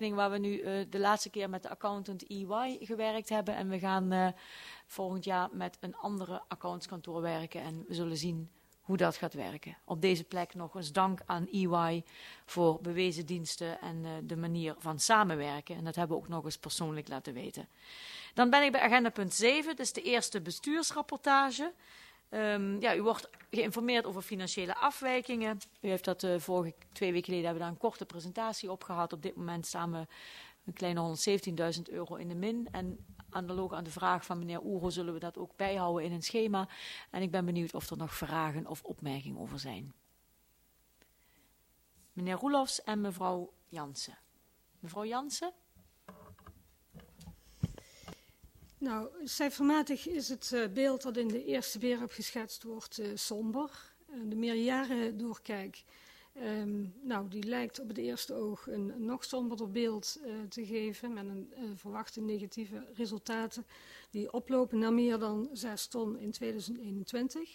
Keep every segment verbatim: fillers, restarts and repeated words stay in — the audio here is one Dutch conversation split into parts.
rekening waar we nu uh, de laatste keer met de accountant E Y gewerkt hebben. En we gaan uh, volgend jaar met een andere accountskantoor werken. En we zullen zien hoe dat gaat werken. Op deze plek nog eens dank aan E Y voor bewezen diensten en uh, de manier van samenwerken. En dat hebben we ook nog eens persoonlijk laten weten. Dan ben ik bij agenda punt zeven, dus de eerste bestuursrapportage. Um, ja, u wordt geïnformeerd over financiële afwijkingen. U heeft dat uh, vorige twee weken geleden hebben we daar een korte presentatie op gehad. Op dit moment staan we een kleine honderdzeventienduizend euro in de min. En analoog aan de vraag van meneer Oero zullen we dat ook bijhouden in een schema. En ik ben benieuwd of er nog vragen of opmerkingen over zijn. Meneer Roelofs en mevrouw Jansen. Mevrouw Jansen? Nou, cijfermatig is het uh, beeld dat in de eerste B E R A P geschetst wordt uh, somber. Uh, de meerjaren doorkijk, um, nou, die lijkt op het eerste oog een, een nog somberder beeld uh, te geven. Met een uh, verwachte negatieve resultaten die oplopen naar meer dan zes ton in tweeduizend eenentwintig.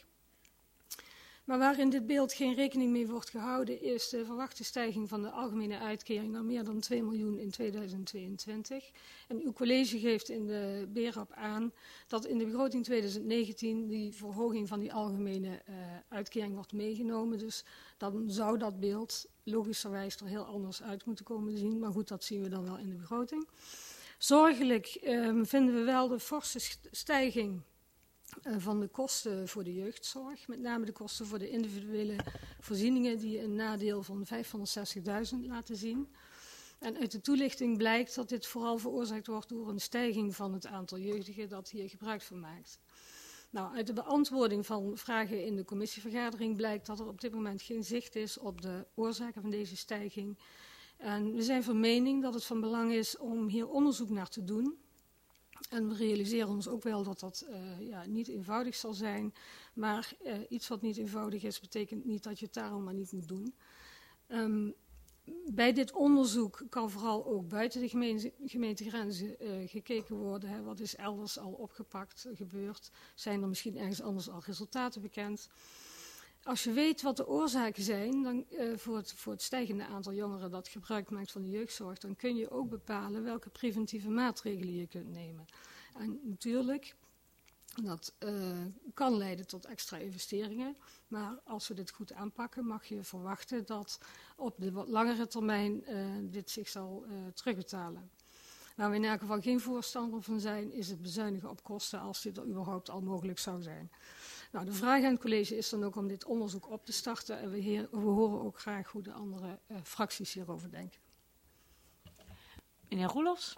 Maar waar in dit beeld geen rekening mee wordt gehouden is de verwachte stijging van de algemene uitkering naar meer dan twee miljoen in tweeduizend tweeëntwintig. En uw college geeft in de B E R A P aan dat in de begroting tweeduizend negentien die verhoging van die algemene uh, uitkering wordt meegenomen. Dus dan zou dat beeld logischerwijs er heel anders uit moeten komen te zien. Maar goed, dat zien we dan wel in de begroting. Zorgelijk um, vinden we wel de forse stijging van de kosten voor de jeugdzorg, met name de kosten voor de individuele voorzieningen die een nadeel van vijfhonderdzestigduizend laten zien. En uit de toelichting blijkt dat dit vooral veroorzaakt wordt door een stijging van het aantal jeugdigen dat hier gebruik van maakt. Nou, uit de beantwoording van vragen in de commissievergadering blijkt dat er op dit moment geen zicht is op de oorzaken van deze stijging. En we zijn van mening dat het van belang is om hier onderzoek naar te doen. En we realiseren ons ook wel dat dat uh, ja, niet eenvoudig zal zijn. Maar uh, iets wat niet eenvoudig is, betekent niet dat je het daarom maar niet moet doen. Um, bij dit onderzoek kan vooral ook buiten de gemeente, gemeentegrenzen uh, gekeken worden. Hè, wat is elders al opgepakt, gebeurd? Zijn er misschien ergens anders al resultaten bekend? Als je weet wat de oorzaken zijn dan, uh, voor, het, voor het stijgende aantal jongeren dat gebruik maakt van de jeugdzorg, dan kun je ook bepalen welke preventieve maatregelen je kunt nemen. En natuurlijk, dat uh, kan leiden tot extra investeringen, maar als we dit goed aanpakken mag je verwachten dat op de wat langere termijn uh, dit zich zal uh, terugbetalen. Waar we in elk geval geen voorstander van zijn, is het bezuinigen op kosten als dit er überhaupt al mogelijk zou zijn. Nou, de vraag aan het college is dan ook om dit onderzoek op te starten en we, heer, we horen ook graag hoe de andere uh, fracties hierover denken. Meneer Roelofs?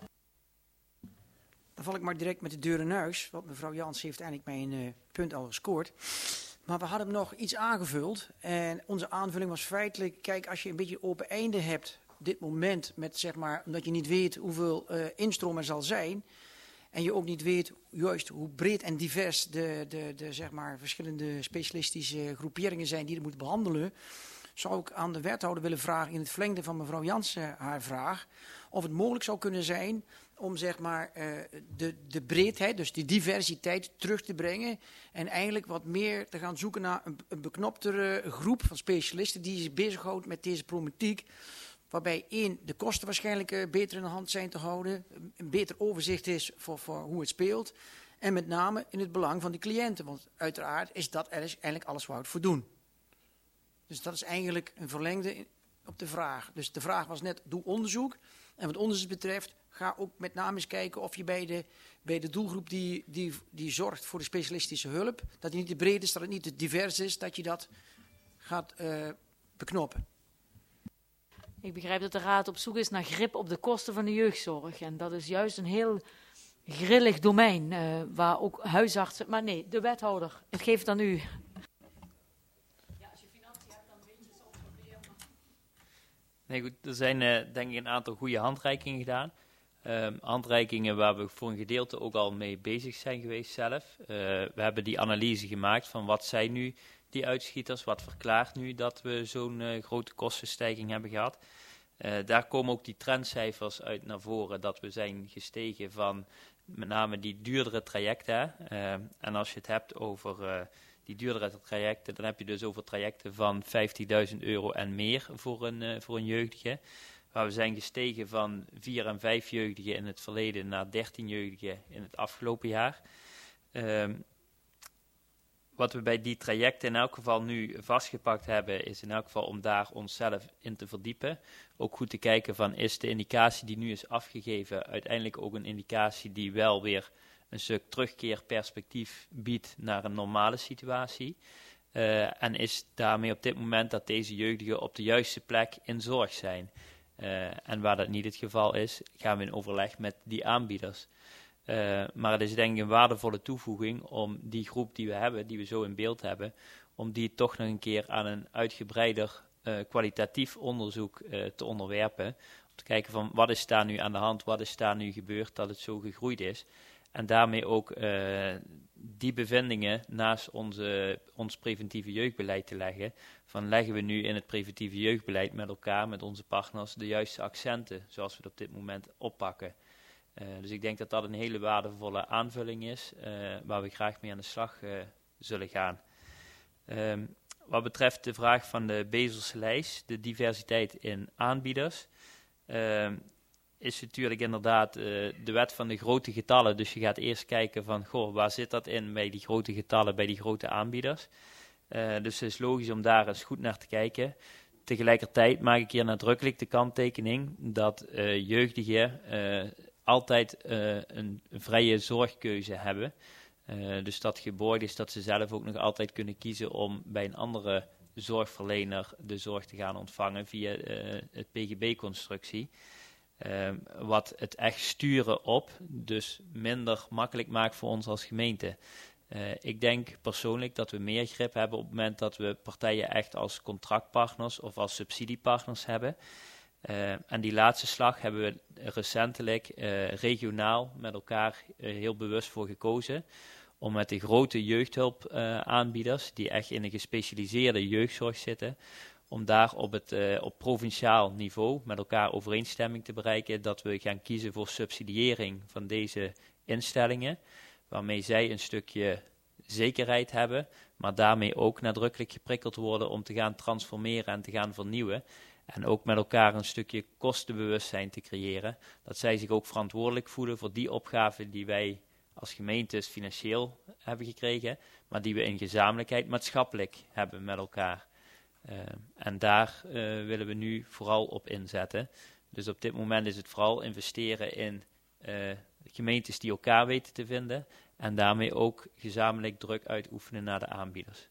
Dan val ik maar direct met de deur in huis, want mevrouw Jans heeft eigenlijk mijn uh, punt al gescoord. Maar we hadden hem nog iets aangevuld en onze aanvulling was feitelijk, kijk, als je een beetje open einde hebt op dit moment, met, zeg maar, omdat je niet weet hoeveel uh, instroom er zal zijn. En je ook niet weet juist hoe breed en divers de, de, de zeg maar, verschillende specialistische groeperingen zijn die je moet behandelen. Zou ik aan de wethouder willen vragen in het verlengde van mevrouw Jansen haar vraag. Of het mogelijk zou kunnen zijn om zeg maar, uh, de, de breedheid, dus die diversiteit terug te brengen. En eigenlijk wat meer te gaan zoeken naar een, een beknoptere groep van specialisten die zich bezighoudt met deze problematiek. Waarbij één, de kosten waarschijnlijk uh, beter in de hand zijn te houden. Een beter overzicht is voor, voor hoe het speelt. En met name in het belang van de cliënten. Want uiteraard is dat eigenlijk alles waar we het voor doen. Dus dat is eigenlijk een verlengde op de vraag. Dus de vraag was net, doe onderzoek. En wat onderzoek betreft, ga ook met name eens kijken of je bij de, bij de doelgroep die, die, die zorgt voor de specialistische hulp. Dat die niet te breed is, dat het niet te divers is, dat je dat gaat uh, beknoppen. Ik begrijp dat de Raad op zoek is naar grip op de kosten van de jeugdzorg. En dat is juist een heel grillig domein, uh, waar ook huisartsen... Maar nee, de wethouder, ik geef het aan u. Ja, als je financiën hebt, dan weet je soms wat meer. Maar... Nee, goed, er zijn uh, denk ik een aantal goede handreikingen gedaan. Um, handreikingen waar we voor een gedeelte ook al mee bezig zijn geweest zelf. Uh, we hebben die analyse gemaakt van wat zijn nu... die uitschieters, wat verklaart nu dat we zo'n uh, grote kostenstijging hebben gehad. Uh, daar komen ook die trendcijfers uit naar voren, dat we zijn gestegen van met name die duurdere trajecten. Uh, en als je het hebt over uh, die duurdere trajecten, dan heb je dus over trajecten van vijftigduizend euro en meer voor een, uh, voor een jeugdige. waar we zijn gestegen van vier en vijf jeugdigen in het verleden naar dertien jeugdigen in het afgelopen jaar. Um, wat we bij die trajecten in elk geval nu vastgepakt hebben, is in elk geval om daar onszelf in te verdiepen. Ook goed te kijken van, is de indicatie die nu is afgegeven uiteindelijk ook een indicatie die wel weer een stuk terugkeerperspectief biedt naar een normale situatie. Uh, en is daarmee op dit moment dat deze jeugdigen op de juiste plek in zorg zijn. Uh, en waar dat niet het geval is, gaan we in overleg met die aanbieders. Uh, maar het is denk ik een waardevolle toevoeging om die groep die we hebben, die we zo in beeld hebben, om die toch nog een keer aan een uitgebreider uh, kwalitatief onderzoek uh, te onderwerpen. Om te kijken van, wat is daar nu aan de hand, wat is daar nu gebeurd dat het zo gegroeid is. En daarmee ook uh, die bevindingen naast onze, ons preventieve jeugdbeleid te leggen. Van, leggen we nu in het preventieve jeugdbeleid met elkaar, met onze partners, de juiste accenten zoals we het op dit moment oppakken. Uh, dus ik denk dat dat een hele waardevolle aanvulling is, uh, waar we graag mee aan de slag uh, zullen gaan. Um, wat betreft de vraag van de Bezelse lijst, de diversiteit in aanbieders, uh, is natuurlijk inderdaad uh, de wet van de grote getallen. Dus je gaat eerst kijken van, goh, waar zit dat in bij die grote getallen, bij die grote aanbieders. Uh, dus het is logisch om daar eens goed naar te kijken. Tegelijkertijd maak ik hier nadrukkelijk de kanttekening dat uh, jeugdigen uh, altijd uh, een vrije zorgkeuze hebben. Uh, dus dat geborgd is dat ze zelf ook nog altijd kunnen kiezen om bij een andere zorgverlener de zorg te gaan ontvangen via uh, het P G B-constructie. Uh, wat het echt sturen op, dus minder makkelijk maakt voor ons als gemeente. Uh, ik denk persoonlijk dat we meer grip hebben op het moment dat we partijen echt als contractpartners of als subsidiepartners hebben. Uh, en die laatste slag hebben we recentelijk uh, regionaal met elkaar uh, heel bewust voor gekozen. Om met de grote jeugdhulpaanbieders, uh, die echt in een gespecialiseerde jeugdzorg zitten, om daar op het uh, op provinciaal niveau met elkaar overeenstemming te bereiken dat we gaan kiezen voor subsidiëring van deze instellingen, waarmee zij een stukje zekerheid hebben, maar daarmee ook nadrukkelijk geprikkeld worden om te gaan transformeren en te gaan vernieuwen. En ook met elkaar een stukje kostenbewustzijn te creëren. Dat zij zich ook verantwoordelijk voelen voor die opgaven die wij als gemeentes financieel hebben gekregen, maar die we in gezamenlijkheid maatschappelijk hebben met elkaar. Uh, en daar uh, willen we nu vooral op inzetten. Dus op dit moment is het vooral investeren in uh, gemeentes die elkaar weten te vinden en daarmee ook gezamenlijk druk uitoefenen naar de aanbieders.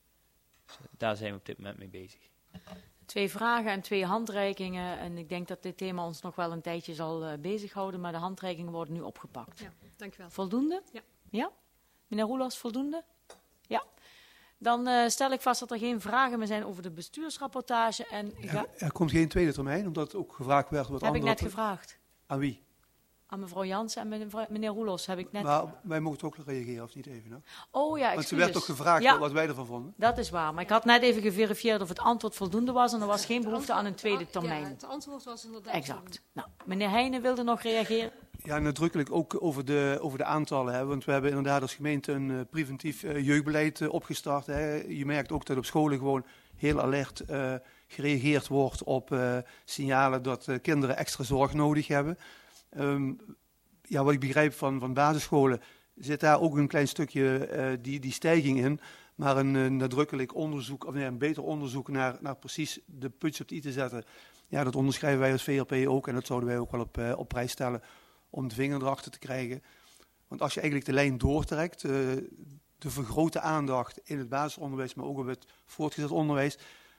Dus daar zijn we op dit moment mee bezig. Twee vragen en twee handreikingen. En ik denk dat dit thema ons nog wel een tijdje zal uh, bezighouden, maar de handreikingen worden nu opgepakt. Ja, dank u wel. Voldoende? Ja. Ja? Meneer Roelofs, voldoende? Ja. Dan uh, stel ik vast dat er geen vragen meer zijn over de bestuursrapportage. En ga... er, er komt geen tweede termijn, omdat ook gevraagd werd wat Heb andere... ik net gevraagd. Aan wie? Aan mevrouw Jansen en meneer, meneer Roelofs heb ik net... Maar wij mogen ook reageren, of niet even nog? Oh ja, Want ze werd toch gevraagd ja, wat wij ervan vonden? Dat is waar, maar ik had net even geverifieerd of het antwoord voldoende was en er was geen behoefte aan een tweede termijn. Ja, het antwoord was inderdaad... Exact. Nou, meneer Heijnen wilde nog reageren. Ja, nadrukkelijk ook over de, over de aantallen. Hè, want we hebben inderdaad als gemeente een uh, preventief uh, jeugdbeleid uh, opgestart. Hè. Je merkt ook dat op scholen gewoon heel alert uh, gereageerd wordt op uh, signalen dat uh, kinderen extra zorg nodig hebben. Um, ja, wat ik begrijp van, van basisscholen zit daar ook een klein stukje uh, die, die stijging in. Maar een uh, nadrukkelijk onderzoek, of nee, een beter onderzoek naar, naar precies de puntjes op de i te zetten. Ja, dat onderschrijven wij als V L P ook en dat zouden wij ook wel op, uh, op prijs stellen om de vinger erachter te krijgen. Want als je eigenlijk de lijn doortrekt, uh, de vergrote aandacht in het basisonderwijs, maar ook op het voortgezet onderwijs,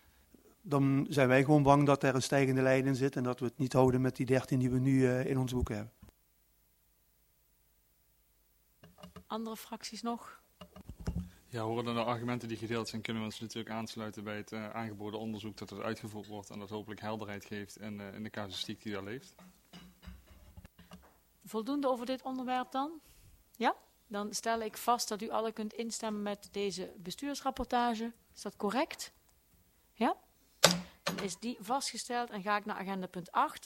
dan zijn wij gewoon bang dat er een stijgende lijn in zit en dat we het niet houden met die dertien die we nu uh, in ons boeken hebben. Andere fracties nog? Ja, horen de argumenten die gedeeld zijn, kunnen we ons natuurlijk aansluiten bij het uh, aangeboden onderzoek dat er uitgevoerd wordt en dat hopelijk helderheid geeft in, uh, in de casuïstiek die daar leeft. Voldoende over dit onderwerp dan? Ja? Dan stel ik vast dat u alle kunt instemmen met deze bestuursrapportage. Is dat correct? Ja? Dan is die vastgesteld en ga ik naar agenda punt acht.